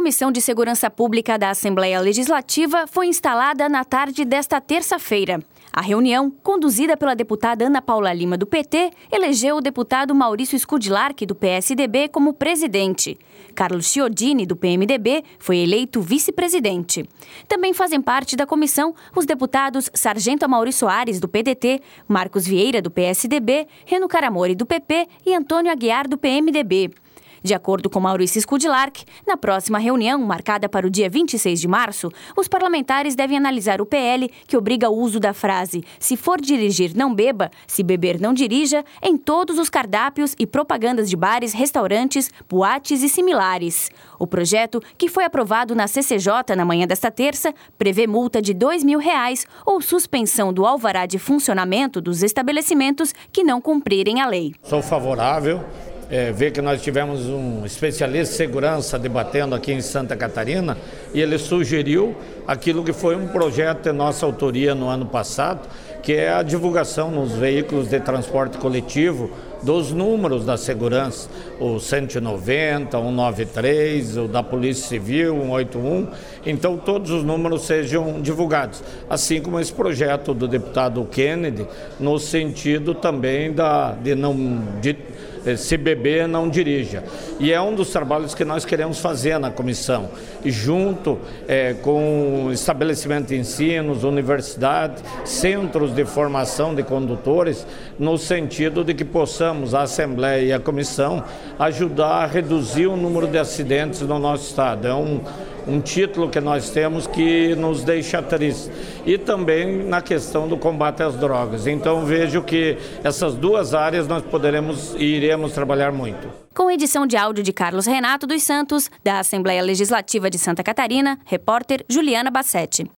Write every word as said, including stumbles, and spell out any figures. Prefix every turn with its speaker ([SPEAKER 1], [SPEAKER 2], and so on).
[SPEAKER 1] Comissão de Segurança Pública da Assembleia Legislativa foi instalada na tarde desta terça-feira. A reunião, conduzida pela deputada Ana Paula Lima, do P T, elegeu o deputado Maurício Skudlark, do P S D B, como presidente. Carlos Chiodini, do P M D B, foi eleito vice-presidente. Também fazem parte da comissão os deputados Sargento Amaury Soares, do P D T, Marcos Vieira, do P S D B, Reno Caramori, do P P e Antônio Aguiar, do P M D B. De acordo com Maurício Skudlark, na próxima reunião, marcada para o dia vinte e seis de março, os parlamentares devem analisar o P L que obriga o uso da frase "se for dirigir, não beba, se beber, não dirija" em todos os cardápios e propagandas de bares, restaurantes, boates e similares. O projeto, que foi aprovado na C C J na manhã desta terça, prevê multa de dois mil reais ou suspensão do alvará de funcionamento dos estabelecimentos que não cumprirem a lei.
[SPEAKER 2] Sou favorável. É, ver que nós tivemos um especialista em segurança debatendo aqui em Santa Catarina e ele sugeriu aquilo que foi um projeto de nossa autoria no ano passado, que é a divulgação nos veículos de transporte coletivo dos números da segurança, o cento e noventa, o cento e noventa e três, o da Polícia Civil, o cento e oitenta e um, então todos os números sejam divulgados, assim como esse projeto do deputado Kennedy, no sentido também da, de não... De, se beber, não dirija. E é um dos trabalhos que nós queremos fazer na comissão. E junto é, com estabelecimento de ensinos, universidade, centros de formação de condutores, no sentido de que possamos, a Assembleia e a comissão, ajudar a reduzir o número de acidentes no nosso estado. É um, um título que nós temos que nos deixa triste. E também na questão do combate às drogas. Então vejo que essas duas áreas nós poderemos e iremos trabalhar muito.
[SPEAKER 1] Com edição de áudio de Carlos Renato dos Santos, da Assembleia Legislativa de Santa Catarina, repórter Juliana Bassetti.